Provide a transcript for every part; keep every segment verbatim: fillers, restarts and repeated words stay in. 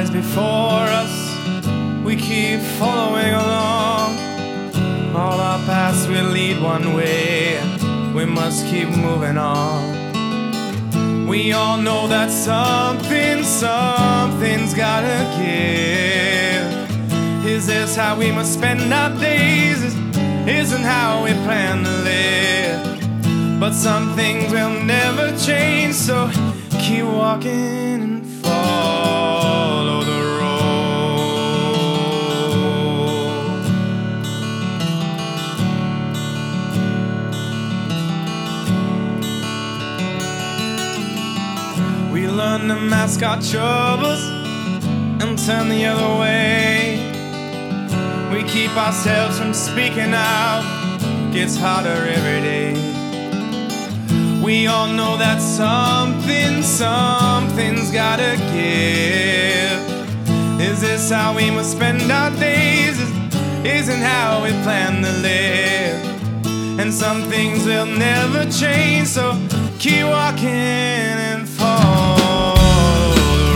lies before us, we keep following along. All our paths will lead one way, we must keep moving on. We all know that something, something's gotta give. Is this how we must spend our days? Isn't how we plan to live. But some things will never change, so keep walking and follow the road. We learn to mask our troubles and turn the other way. We keep ourselves from speaking out, gets harder every day. We all know that something, something's gotta give. Is this how we must spend our days? Isn't how we plan to live. And some things will never change, so keep walking and follow the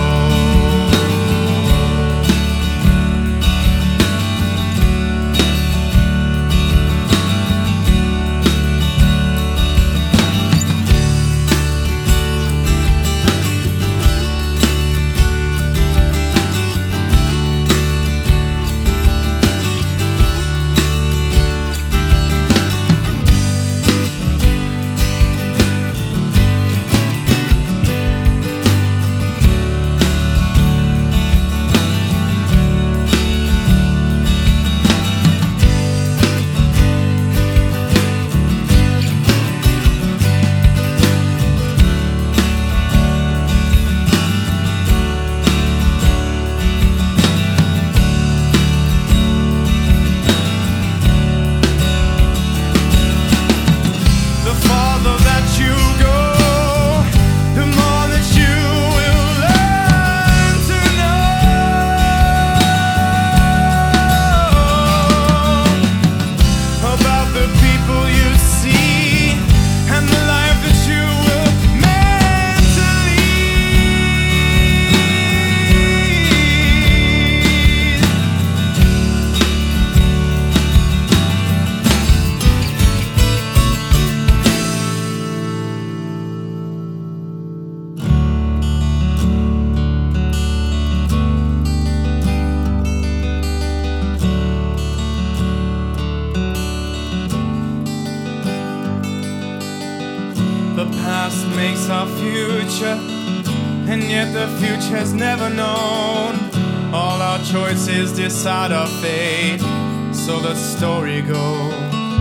The past makes our future, and yet the future's never known. All our choices decide our fate, so the story goes.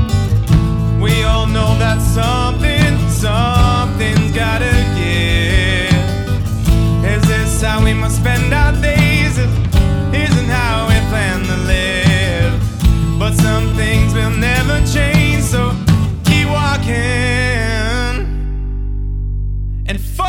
We all know that something, something's gotta give. Is this how we must spend our days? Isn't how we plan to live. But some things will never change, so keep walking and fight.